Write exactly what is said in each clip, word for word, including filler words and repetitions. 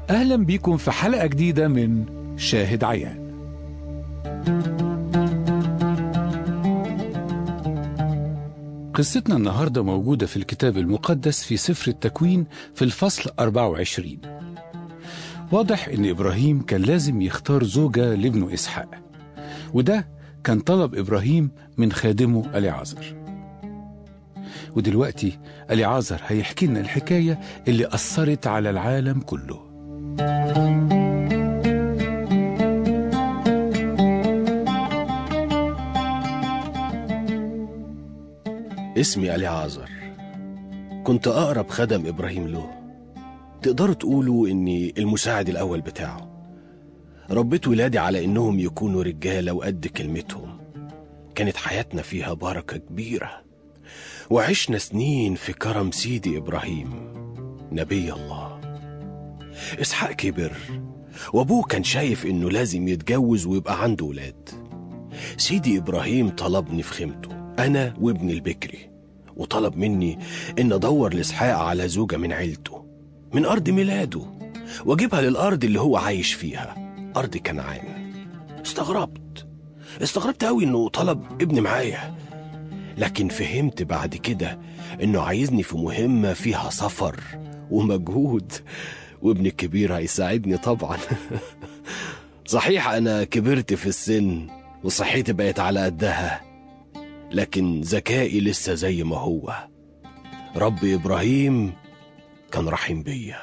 أهلا بيكم في حلقة جديدة من شاهد عيان. قصتنا النهاردة موجودة في الكتاب المقدس في سفر التكوين في الفصل أربعة وعشرين. واضح إن إبراهيم كان لازم يختار زوجة لابنه إسحاق، وده كان طلب إبراهيم من خادمه أليعازر. ودلوقتي أليعازر هيحكي لنا الحكاية اللي أثرت على العالم كله. اسمي أليعازر، كنت أقرب خدم إبراهيم له. تقدروا تقولوا إني المساعد الأول بتاعه. ربيت ولادي على إنهم يكونوا رجالة وقد كلمتهم. كانت حياتنا فيها بركة كبيرة، وعشنا سنين في كرم سيدي إبراهيم نبي الله. إسحاق كبر، وأبوه كان شايف إنه لازم يتجوز ويبقى عنده ولاد. سيدي إبراهيم طلبني في خيمته أنا وابني البكري، وطلب مني إن أدور لإسحاق على زوجة من عيلته من أرض ميلاده، وأجيبها للأرض اللي هو عايش فيها، أرض كنعان. استغربت استغربت أوي إنه طلب ابني معايا، لكن فهمت بعد كده إنه عايزني في مهمة فيها سفر ومجهود، وابني الكبير هيساعدني طبعا. صحيح أنا كبرت في السن وصحتي بقت على قدها، لكن ذكائي لسه زي ما هو. رب إبراهيم كان رحيم بيا.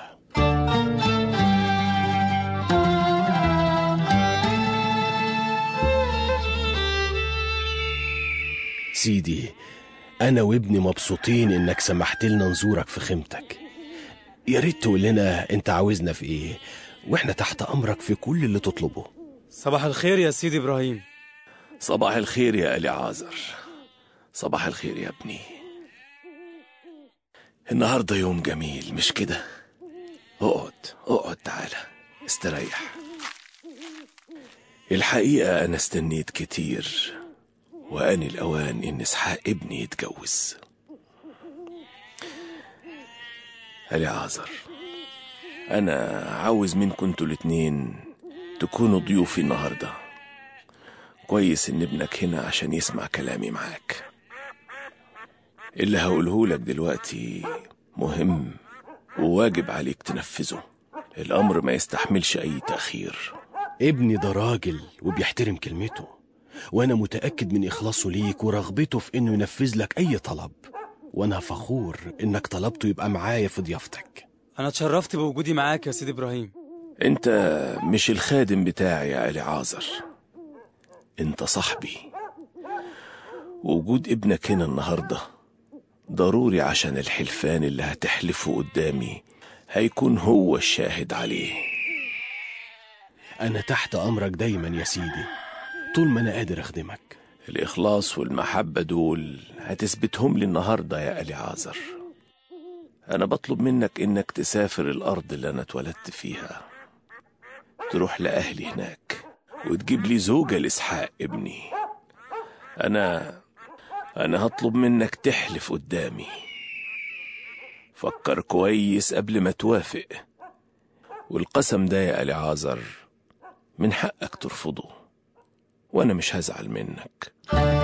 سيدي، أنا وابني مبسوطين إنك سمحت لنا نزورك في خيمتك. يا ريت تقول لنا أنت عاوزنا في إيه، وإحنا تحت أمرك في كل اللي تطلبه. صباح الخير يا سيدي إبراهيم. صباح الخير يا أليعازر. صباح الخير يا ابني. النهاردة يوم جميل مش كده؟ اقعد اقعد تعالى استريح. الحقيقة أنا استنيت كتير، وآن الأوان إن إسحاق ابني يتجوز. أليعازر، أنا عاوز منكم انتوا الاتنين تكونوا ضيوفي النهاردة. كويس إن ابنك هنا عشان يسمع كلامي معاك. اللي هقوله لك دلوقتي مهم وواجب عليك تنفذه. الأمر ما يستحملش أي تأخير. ابني ده راجل وبيحترم كلمته، وأنا متأكد من إخلاصه ليك ورغبته في إنه ينفذ لك أي طلب، وأنا فخور إنك طلبته يبقى معايا في ضيافتك. أنا اتشرفت بوجودي معاك يا سيدي إبراهيم. أنت مش الخادم بتاعي يا أليعازر، أنت صاحبي. ووجود ابنك هنا النهاردة ضروري عشان الحلفان اللي هتحلفه قدامي هيكون هو الشاهد عليه. أنا تحت أمرك دايما يا سيدي، طول ما أنا قادر أخدمك. الإخلاص والمحبة دول هتثبتهم لي النهاردة يا أليعازر. أنا بطلب منك إنك تسافر الأرض اللي أنا اتولدت فيها، تروح لأهلي هناك وتجيب لي زوجة لإسحاق ابني. أنا أنا هطلب منك تحلف قدامي. فكر كويس قبل ما توافق، والقسم ده يا أليعازر من حقك ترفضه، وأنا مش هزعل منك.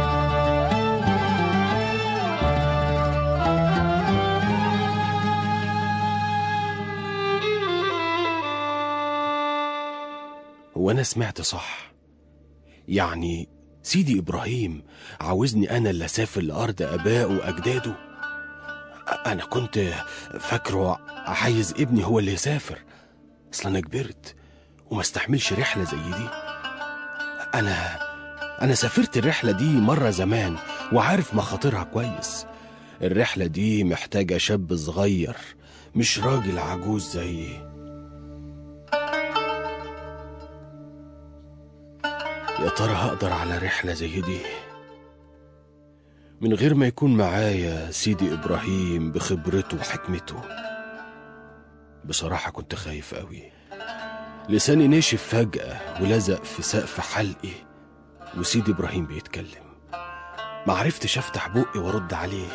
وأنا سمعت صح؟ يعني سيدي إبراهيم عاوزني أنا اللي أسافر لأرض أبائه وأجداده؟ أنا كنت فاكره عايز ابني هو اللي يسافر، أصلا أنا كبرت وما استحملش رحلة زي دي. أنا أنا سافرت الرحلة دي مرة زمان وعارف مخاطرها كويس. الرحلة دي محتاجة شاب صغير مش راجل عجوز زيي. يا ترى هقدر على رحلة زي دي من غير ما يكون معايا سيدي إبراهيم بخبرته وحكمته؟ بصراحة كنت خايف قوي. لساني نشف فجأة ولزق في سقف حلقي وسيدي إبراهيم بيتكلم. معرفتش أفتح بقي وارد عليه.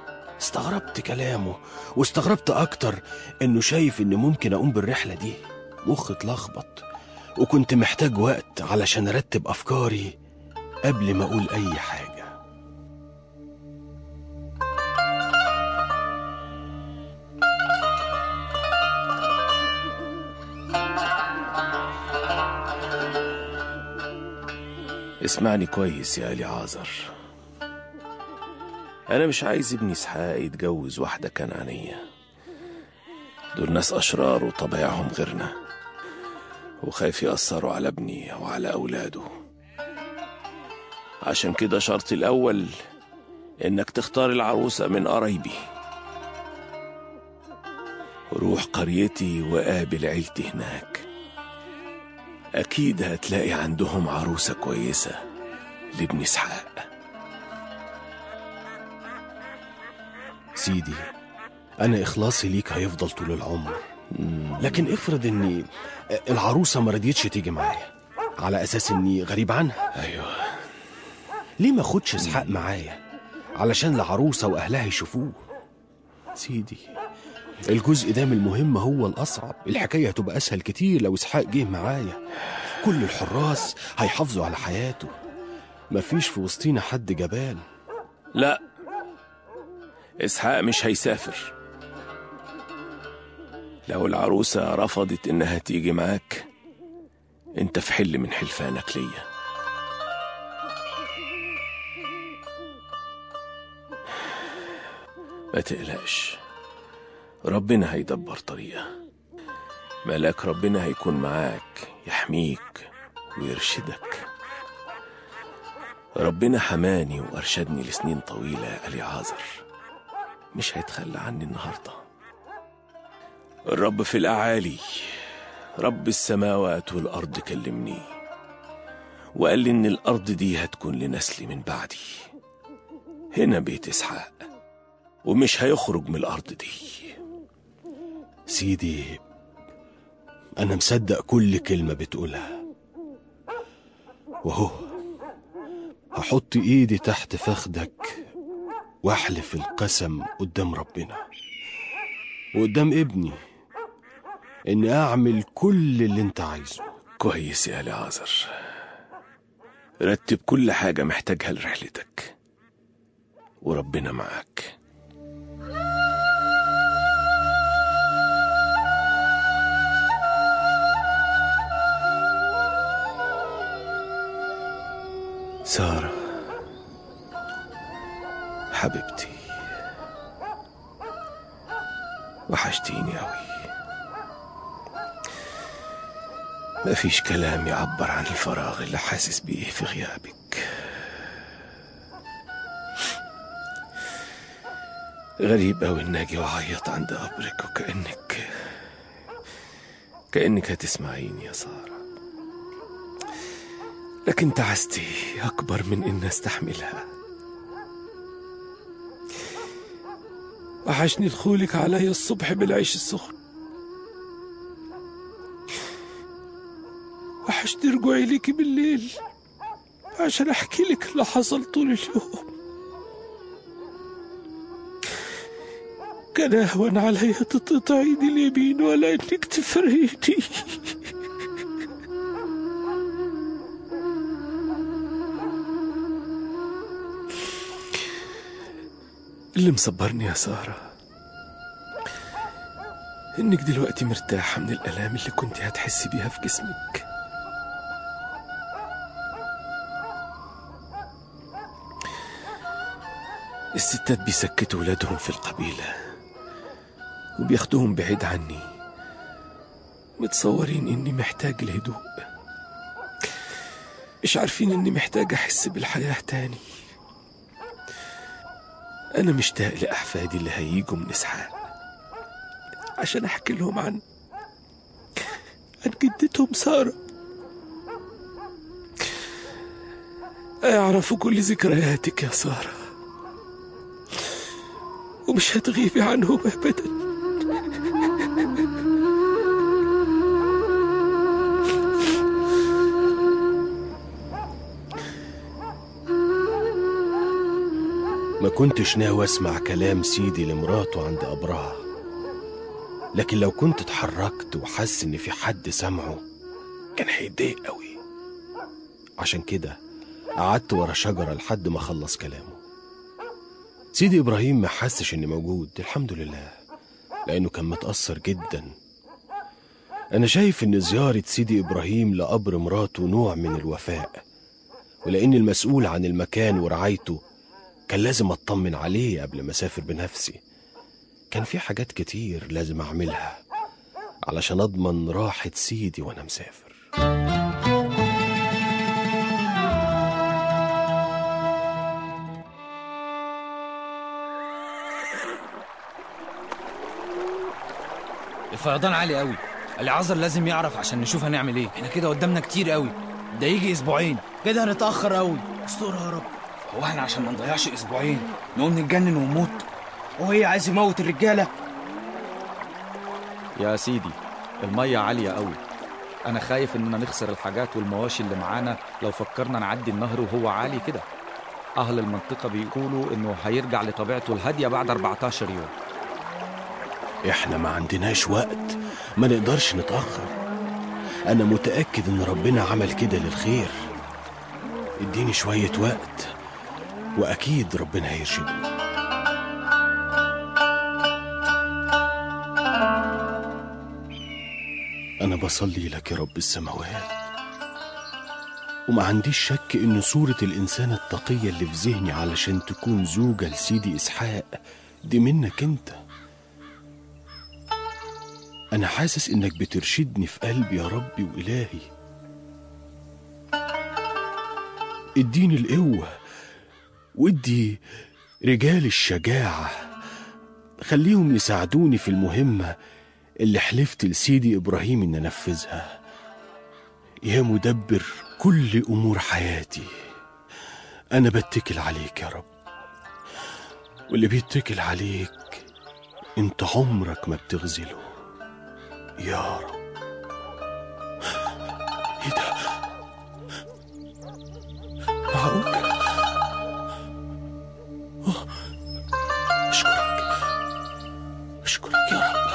استغربت كلامه، واستغربت أكتر إنه شايف إن ممكن أقوم بالرحلة دي. مخي اتلخبط، وكنت محتاج وقت علشان أرتب أفكاري قبل ما أقول أي حاجة. اسمعني كويس يا إليعازر، أنا مش عايز ابني إسحاق يتجوز واحدة كنعانية. دول ناس أشرار وطبيعهم غيرنا، وخايف يأثروا على ابني أو على أولاده. عشان كده شرطي الأول إنك تختار العروسة من قرايبي. روح قريتي وقابل عيلتي هناك، أكيد هتلاقي عندهم عروسة كويسة لابن إسحاق. سيدي، أنا إخلاصي ليك هيفضل طول العمر، لكن افرض إني العروسة ما رضيتش تيجي معايا على أساس إني غريب عنها. أيوة، ليه ما خدش إسحاق معايا علشان العروسة وأهلها يشوفوه؟ سيدي، الجزء ده من المهمة هو الأصعب. الحكاية هتبقى أسهل كتير لو إسحاق جه معايا. كل الحراس هيحافظوا على حياته، مفيش في وسطينا حد جبان. لا، إسحاق مش هيسافر. لو العروسة رفضت إنها تيجي معاك، انت في حل من حلفانك ليا. ما تقلقش، ربنا هيدبر طريقة. ملاك ربنا هيكون معاك يحميك ويرشدك. ربنا حماني وأرشدني لسنين طويلة يا إليعازر، مش هيتخلى عني النهاردة. الرب في الأعالي، رب السماوات والأرض كلمني وقال لي إن الأرض دي هتكون لنسلي من بعدي. هنا بيت إسحاق، ومش هيخرج من الأرض دي. سيدي، أنا مصدق كل كلمة بتقولها، وهو هحط إيدي تحت فخدك واحلف القسم قدام ربنا وقدام ابني إني أعمل كل اللي أنت عايزه. كويس يا إليعازر، رتب كل حاجة محتاجها لرحلتك، وربنا معاك. سارة حبيبتي، وحشتيني أوي. مفيش كلام يعبر عن الفراغ اللي حاسس بيه في غيابك. غريب أوي إني أجي وأعيط عند قبرك، وكأنك كأنك هتسمعيني يا سارة، لكن تعستي أكبر من إن أستحملها. وحشني دخولك علي الصبح بالعيش السخن، وحشني رجوعي ليكي بالليل عشان أحكي لك اللي حصل طول اليوم. كان أهون علي تقطع إيدي اليمين ولا إنك تفرقيني. اللي مصبرني يا سارة إنك دلوقتي مرتاحة من الآلام اللي كنت هتحسي بيها في جسمك. الستات بيسكتوا ولادهم في القبيلة وبياخدوهم بعيد عني، متصورين إني محتاج الهدوء، مش عارفين إني محتاج أحس بالحياة تاني. أنا مشتاق لأحفادي اللي هيجوا من إسحاق عشان أحكي لهم عن عن جدتهم سارة، أعرفوا كل ذكرياتك يا سارة، ومش هتغيبي عنهم أبدا. ما كنتش ناوي اسمع كلام سيدي لمراته عند قبرها، لكن لو كنت اتحركت وحس ان في حد سمعه كان هيتضايق قوي. عشان كده قعدت ورا شجرة لحد ما خلص كلامه. سيدي إبراهيم ما حسش إني موجود، الحمد لله، لأنه كان متأثر جدا. أنا شايف إن زيارة سيدي إبراهيم لقبر مراته نوع من الوفاء، ولأن المسؤول عن المكان ورعايته كان لازم أطمن عليه قبل ما أسافر بنفسي. كان في حاجات كتير لازم أعملها علشان أضمن راحة سيدي وأنا مسافر. الفيضان عالي قوي. العذر لازم يعرف عشان نشوف هنعمل ايه. احنا كده قدامنا كتير قوي، ده يجي اسبوعين كده هنتأخر قوي. استر يا رب. هو احنا عشان ما نضيعش اسبوعين نقوم نتجنن ونموت؟ وهي عايز يموت الرجالة؟ يا سيدي المية عالية قوي، انا خايف اننا نخسر الحاجات والمواشي اللي معانا لو فكرنا نعدي النهر وهو عالي كده. اهل المنطقة بيقولوا انه هيرجع لطبيعته الهادية بعد أربعتاشر يوم. احنا ما عندناش وقت، ما نقدرش نتأخر. انا متأكد ان ربنا عمل كده للخير. اديني شوية وقت واكيد ربنا هيرشدني. انا بصلي لك يا رب السماوات، وما عنديش شك ان صورة الانسان التقية اللي في ذهني علشان تكون زوجة لسيدي اسحاق دي منك انت. أنا حاسس إنك بترشدني في قلبي يا ربي وإلهي. اديني القوة وادي رجال الشجاعة، خليهم يساعدوني في المهمة اللي حلفت لسيدي إبراهيم إن أنفذها. يا مدبر كل أمور حياتي، أنا بتكل عليك يا رب، واللي بيتكل عليك أنت عمرك ما بتغزله يا رب. ايه ده؟ معقول؟ أوه. اشكرك اشكرك يا رب.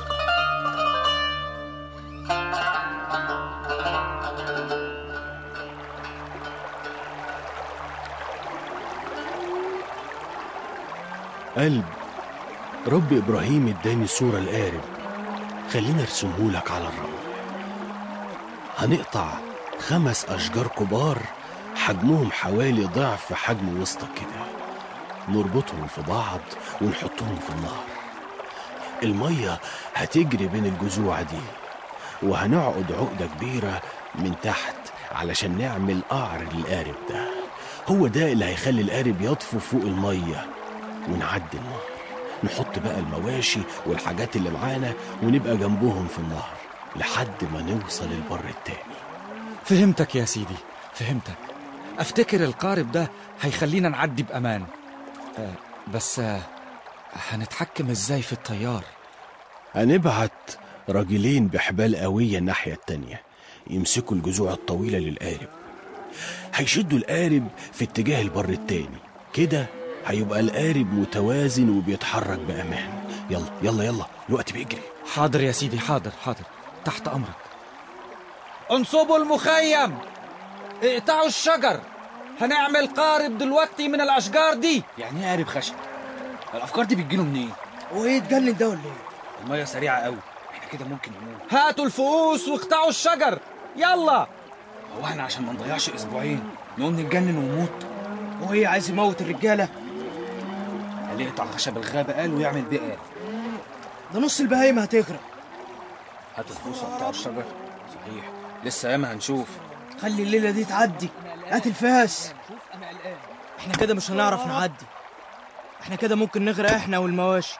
قلب رب إبراهيم اداني صورة القارب، خلينا ارسمهولك على الرمل. هنقطع خمس أشجار كبار حجمهم حوالي ضعف حجم وسطك كده، نربطهم في بعض ونحطهم في النهر. المية هتجري بين الجذوع دي، وهنعقد عقدة كبيرة من تحت علشان نعمل قعر للقارب ده. هو ده اللي هيخلي القارب يطفو فوق المية ونعدي النهر. نحط بقى المواشي والحاجات اللي معانا ونبقى جنبهم في النهر لحد ما نوصل البر التاني. فهمتك يا سيدي، فهمتك. افتكر القارب ده هيخلينا نعدي بأمان. أه بس أه هنتحكم ازاي في التيار؟ هنبعت راجلين بحبال قوية الناحية التانية يمسكوا الجذوع الطويلة للقارب، هيشدوا القارب في اتجاه البر التاني كده، هيبقى القارب متوازن وبيتحرك بأمان. يلا يلا يلا الوقت بيجري. حاضر يا سيدي، حاضر حاضر، تحت أمرك. انصبوا المخيم، اقطعوا الشجر، هنعمل قارب دلوقتي من الأشجار دي. يعني ايه قارب خشب؟ الأفكار دي بتجيله منين؟ هو ايه اتجنن ده ولا ايه؟ المية سريعة قوي، احنا كده ممكن نموت. هاتوا الفؤوس واقطعوا الشجر، يلا. هو احنا عشان ما نضيعش اسبوعين نقوم نتجنن ونموت؟ وهي عايز يموت الرجالة؟ اللي يقطع خشب الغابة قال ويعمل بيه قال. ده نص البهايم هتغرق. هاتوا الفؤوس واقطعوا الشجر. صحيح، لسه ياما هنشوف. خلي الليلة دي تعدي. هات الفاس. احنا كده مش هنعرف نعدي، احنا كده ممكن نغرق احنا والمواشي.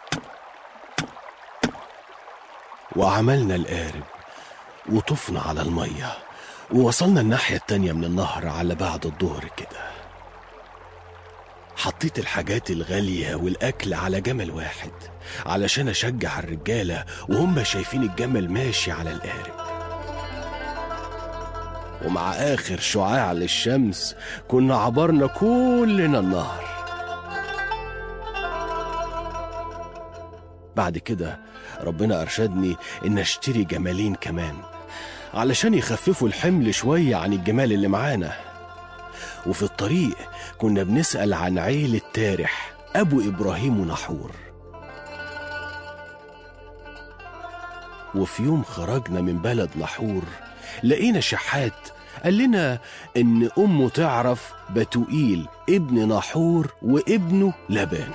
وعملنا القارب وطفنا على المية ووصلنا الناحية التانية من النهر على بعد الظهر كده. حطيت الحاجات الغالية والأكل على جمل واحد علشان أشجع الرجالة وهم شايفين الجمل ماشي على القارب. ومع آخر شعاع للشمس كنا عبرنا كلنا النهر. بعد كده ربنا أرشدني إن أشتري جمالين كمان علشان يخففوا الحمل شوية عن الجمال اللي معانا. وفي الطريق كنا بنسأل عن عيلة تارح أبو إبراهيم ونحور. وفي يوم خرجنا من بلد نحور لقينا شحات قال لنا إن أمه تعرف بتوئيل ابن نحور وابنه لبان.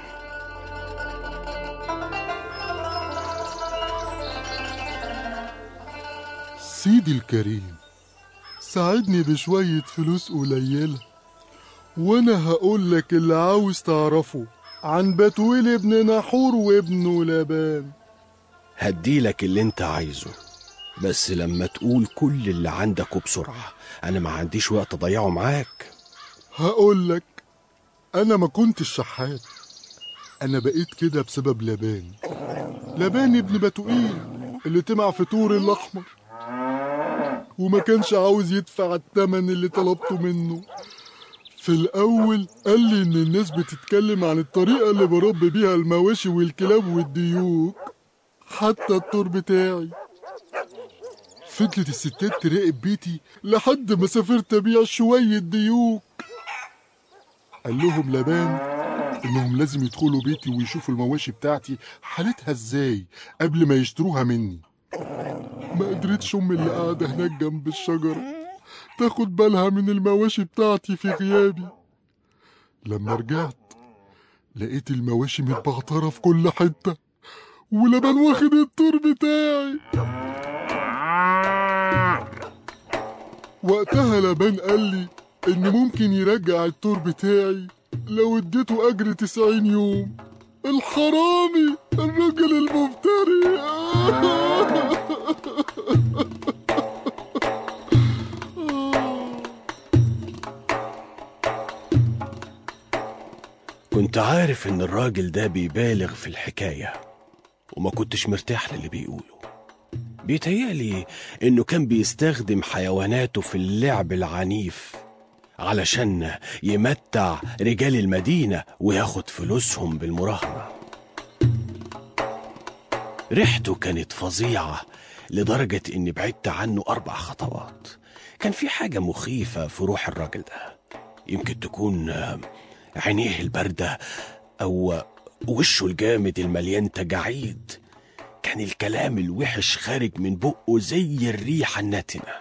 سيدي الكريم، ساعدني بشوية فلوس قليلة وانا هقول لك اللي عاوز تعرفه عن بتويل ابن نحور وابنه لبان. هديلك اللي انت عايزه، بس لما تقول كل اللي عندك وبسرعة، انا ما عنديش وقت اضيعه معاك. هقول لك، انا ما كنتش شحات، انا بقيت كده بسبب لبان. لبان ابن بتوئيل اللي طمع في طور الاحمر وما كانش عاوز يدفع الثمن اللي طلبته منه. في الأول قال لي إن الناس بتتكلم عن الطريقة اللي بربي بيها المواشي والكلاب والديوك، حتى الطور بتاعي. فضلت الستات تراقب بيتي لحد ما سافرت أبيع شوية ديوك. قال لهم لبان إنهم لازم يدخلوا بيتي ويشوفوا المواشي بتاعتي حالتها إزاي قبل ما يشتروها مني. ما قدرتش أمي اللي قاعدة هناك جنب الشجرة تاخد بالها من المواشي بتاعتي في غيابي. لما رجعت لقيت المواشي متبعترة في كل حتة ولبان واخد الطور بتاعي. وقتها لبان قال لي إن ممكن يرجع الطور بتاعي لو اديته أجر تسعين يوم. الحرامي، الراجل المفتري. كنت عارف ان الراجل ده بيبالغ في الحكاية وما كنتش مرتاح للي بيقوله. بيتهيألي انه كان بيستخدم حيواناته في اللعب العنيف علشان يمتع رجال المدينة وياخد فلوسهم بالمراهنة. ريحته كانت فظيعة لدرجة اني بعدت عنه اربع خطوات. كان في حاجة مخيفة في روح الراجل ده، يمكن تكون عينيه الباردة أو وشه الجامد المليان تجاعيد. كان الكلام الوحش خارج من بقه زي الريحة الناتنة.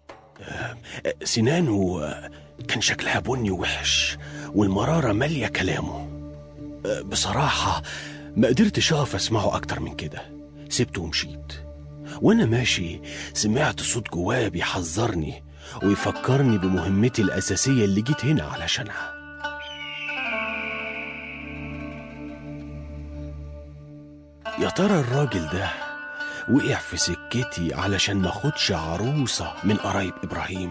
سنانه كان شكلها بني وحش والمرارة مالية كلامه. بصراحة ما قدرتش أقف أسمعه أكتر من كده، سبته ومشيت. وأنا ماشي سمعت صوت جوايا بيحذرني ويفكرني بمهمتي الأساسية اللي جيت هنا علشانها. يا ترى الراجل ده وقع في سكتي علشان ما اخدش عروسة من قرايب إبراهيم؟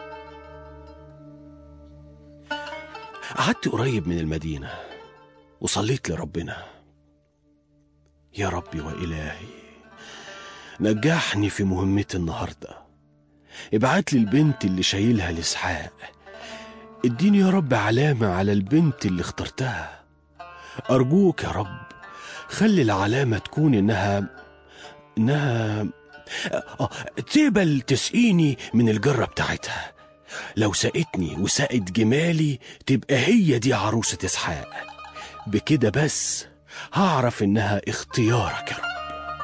قعدت قريب من المدينة وصليت لربنا: يا ربي وإلهي، نجحني في مهمتي النهاردة. ابعت لي البنت اللي شايلها لإسحاق. اديني يا رب علامة على البنت اللي اخترتها. أرجوك يا رب خلي العلامة تكون إنها إنها آه تقبل تسقيني من الجرة بتاعتها. لو سقتني وسقت جمالي تبقى هي دي عروسة إسحاق. بكده بس هعرف إنها اختيارك يا رب.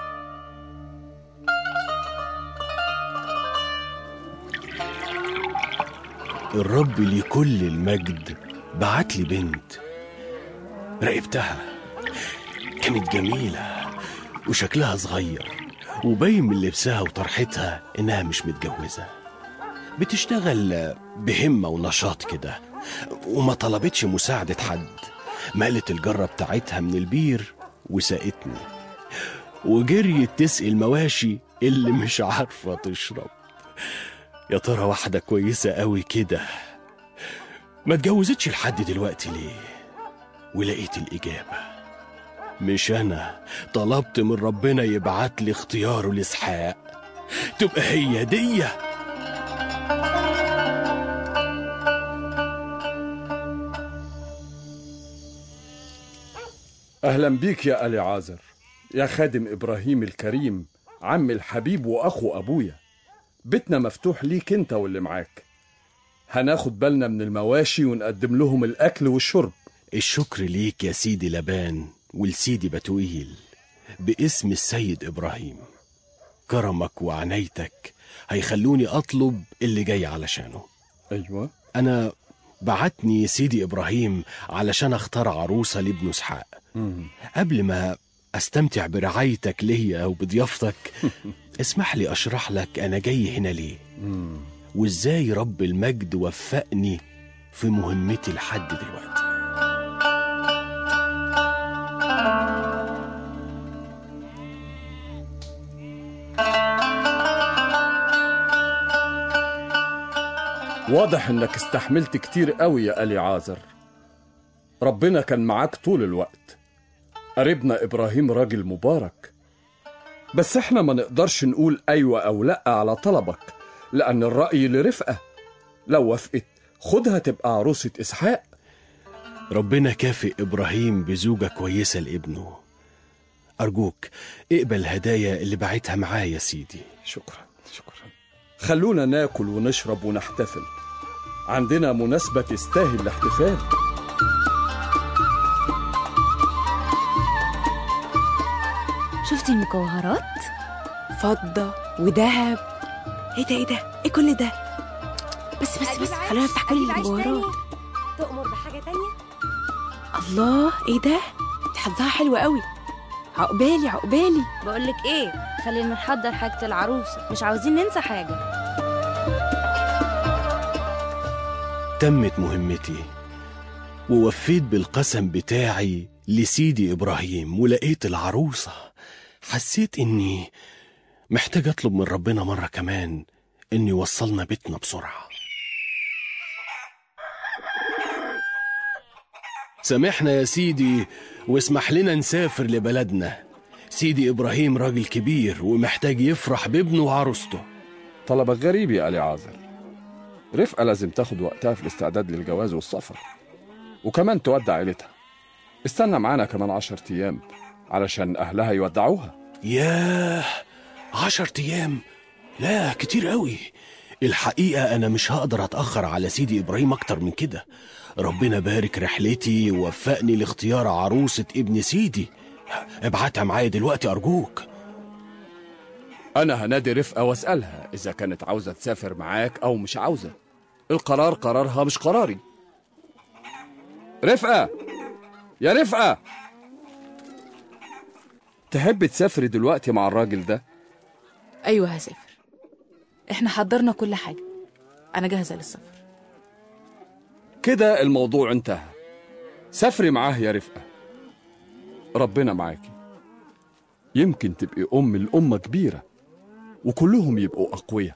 الرب لكل المجد بعت لي بنت. راقبتها، كانت جميلة وشكلها صغير وباين من لبسها وطرحتها إنها مش متجوزة. بتشتغل بهمة ونشاط كده وما طلبتش مساعدة حد. مالت الجرة بتاعتها من البير وسقتني، وجريت تسقي المواشي اللي مش عارفة تشرب. يا ترى واحدة كويسة قوي كده ما اتجوزتش لحد دلوقتي ليه؟ ولقيت الإجابة: مش أنا طلبت من ربنا يبعت لي اختياره لإسحاق؟ تبقى هي دية. أهلا بيك يا أليعازر. يا خادم إبراهيم الكريم، عم الحبيب وأخو أبويا، بيتنا مفتوح ليك انت واللي معاك. هناخد بالنا من المواشي ونقدم لهم الأكل والشرب. الشكر ليك يا سيدي لبان والسيدي بتوئيل باسم السيد إبراهيم. كرمك وعنايتك هيخلوني أطلب اللي جاي علشانه. أيوة. أنا بعتني سيدي إبراهيم علشان أختار عروسة لابنه إسحاق. قبل ما أستمتع برعايتك ليا وبضيافتك اسمح لي أشرح لك أنا جاي هنا ليه وإزاي رب المجد وفقني في مهمتي لحد دلوقتي. واضح إنك استحملت كتير قوي يا ألي عازر. ربنا كان معاك طول الوقت. قريبنا إبراهيم راجل مبارك، بس إحنا ما نقدرش نقول أيوة أو لأ على طلبك، لأن الرأي لرفقة. لو وافقت خدها تبقى عروسة إسحاق. ربنا كافئ إبراهيم بزوجة كويسة لابنه. أرجوك اقبل هدايا اللي بعتها معايا يا سيدي. شكرا شكرا. خلونا ناكل ونشرب ونحتفل، عندنا مناسبة تستاهل الاحتفال. شفتي المجوهرات؟ فضة وذهب. ايه ده ايه ده ايه كل ده؟ بس بس بس خلونا نفتح كل المجوهرات. تؤمر بحاجة تانية؟ الله، ايه ده؟ دي حظها حلوة قوي. عقبالي عقبالي. بقولك ايه، خلينا نحضر حاجة العروسة، مش عاوزين ننسى حاجة. تمت مهمتي ووفيت بالقسم بتاعي لسيدي إبراهيم ولقيت العروسة. حسيت إني محتاج أطلب من ربنا مرة كمان إنه يوصلنا بيتنا بسرعة. سامحنا يا سيدي واسمح لنا نسافر لبلدنا. سيدي إبراهيم راجل كبير ومحتاج يفرح بابنه وعروسته. طلبك غريب يا ألي عازر. رفقة لازم تاخد وقتها في الاستعداد للجواز والسفر، وكمان تودع عيلتها. استنى معانا كمان عشر أيام علشان أهلها يودعوها. ياه، عشر أيام؟ لا كتير قوي. الحقيقة أنا مش هقدر أتأخر على سيدي إبراهيم أكتر من كده. ربنا بارك رحلتي ووفقني لاختيار عروسة ابن سيدي. ابعتها معايا دلوقتي أرجوك. أنا هنادي رفقة وأسألها إذا كانت عاوزة تسافر معاك أو مش عاوزة. القرار قرارها مش قراري. رفقة يا رفقة، تحب تسافري دلوقتي مع الراجل ده؟ أيوة هسافر، إحنا حضرنا كل حاجة، أنا جاهزة للسفر. كده الموضوع انتهى. سافري معاه يا رفقة، ربنا معاكي. يمكن تبقي أم الأمة كبيرة وكلهم يبقوا أقوياء.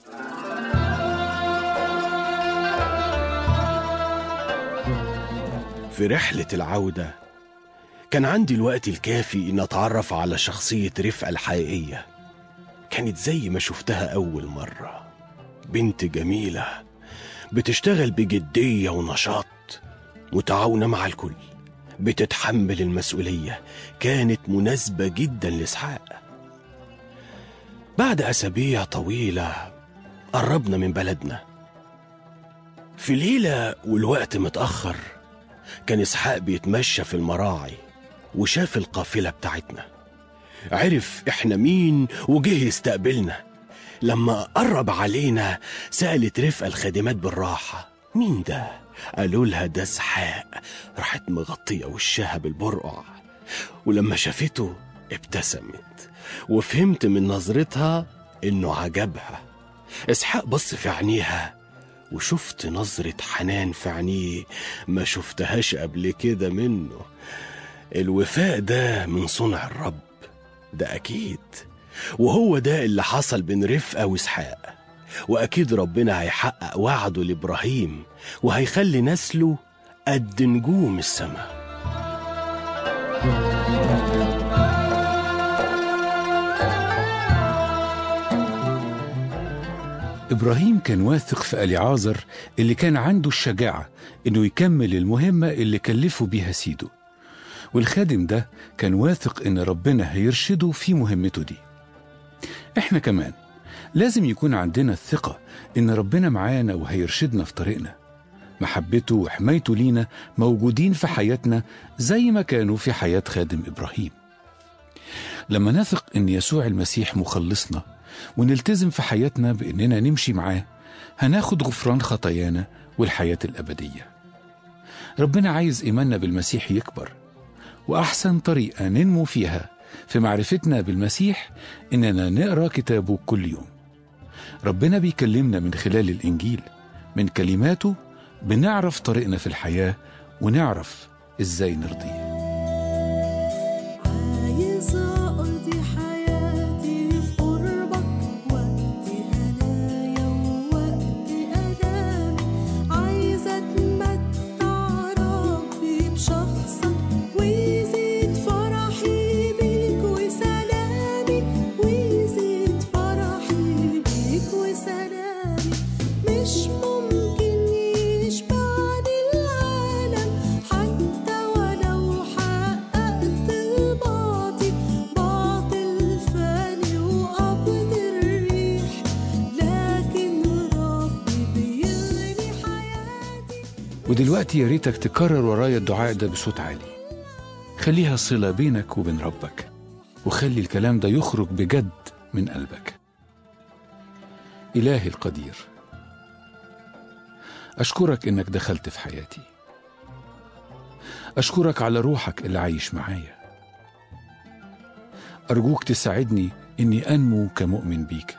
في رحلة العودة كان عندي الوقت الكافي إن أتعرف على شخصية رفقة الحقيقية. كانت زي ما شفتها أول مرة، بنت جميلة بتشتغل بجدية ونشاط، متعاونة مع الكل، بتتحمل المسؤولية. كانت مناسبة جدا لإسحاق. بعد أسابيع طويلة قربنا من بلدنا. في ليلة والوقت متأخر كان إسحاق بيتمشى في المراعي وشاف القافلة بتاعتنا. عرف إحنا مين وجه يستقبلنا. لما قرب علينا سألت رفقة الخادمات بالراحة مين ده؟ قالوا لها ده إسحاق. راحت مغطية وشها بالبرقع، ولما شافته ابتسمت وفهمت من نظرتها إنه عجبها. إسحاق بص في عينيها وشفت نظرة حنان في عينيه ما شفتهاش قبل كده منه. الوفاء ده من صنع الرب، ده أكيد. وهو ده اللي حصل بين رفقة وإسحاق. وأكيد ربنا هيحقق وعده لإبراهيم وهيخلي نسله قد نجوم السماء. إبراهيم كان واثق في أليعازر اللي كان عنده الشجاعة إنه يكمل المهمة اللي كلفه بيها سيده، والخادم ده كان واثق إن ربنا هيرشده في مهمته دي. إحنا كمان لازم يكون عندنا الثقة إن ربنا معانا وهيرشدنا في طريقنا. محبته وحمايته لينا موجودين في حياتنا زي ما كانوا في حياة خادم إبراهيم. لما نثق إن يسوع المسيح مخلصنا ونلتزم في حياتنا بإننا نمشي معاه، هناخد غفران خطايانا والحياة الأبدية. ربنا عايز إيماننا بالمسيح يكبر، وأحسن طريقة ننمو فيها في معرفتنا بالمسيح إننا نقرأ كتابه كل يوم. ربنا بيكلمنا من خلال الإنجيل، من كلماته بنعرف طريقنا في الحياة ونعرف إزاي نرضيه. ودلوقتي يا ريتك تكرر ورايا الدعاء ده بصوت عالي. خليها صلة بينك وبين ربك، وخلي الكلام ده يخرج بجد من قلبك. إلهي القدير، أشكرك إنك دخلت في حياتي. أشكرك على روحك اللي عايش معايا. أرجوك تساعدني إني أنمو كمؤمن بيك.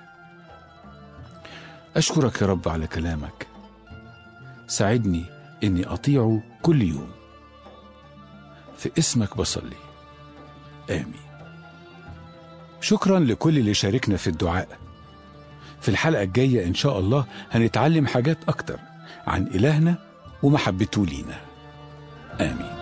أشكرك يا رب على كلامك. ساعدني إني أطيعه كل يوم. في اسمك بصلي، آمين. شكرا لكل اللي شاركنا في الدعاء. في الحلقة الجاية إن شاء الله هنتعلم حاجات أكتر عن إلهنا ومحبته لينا. آمين.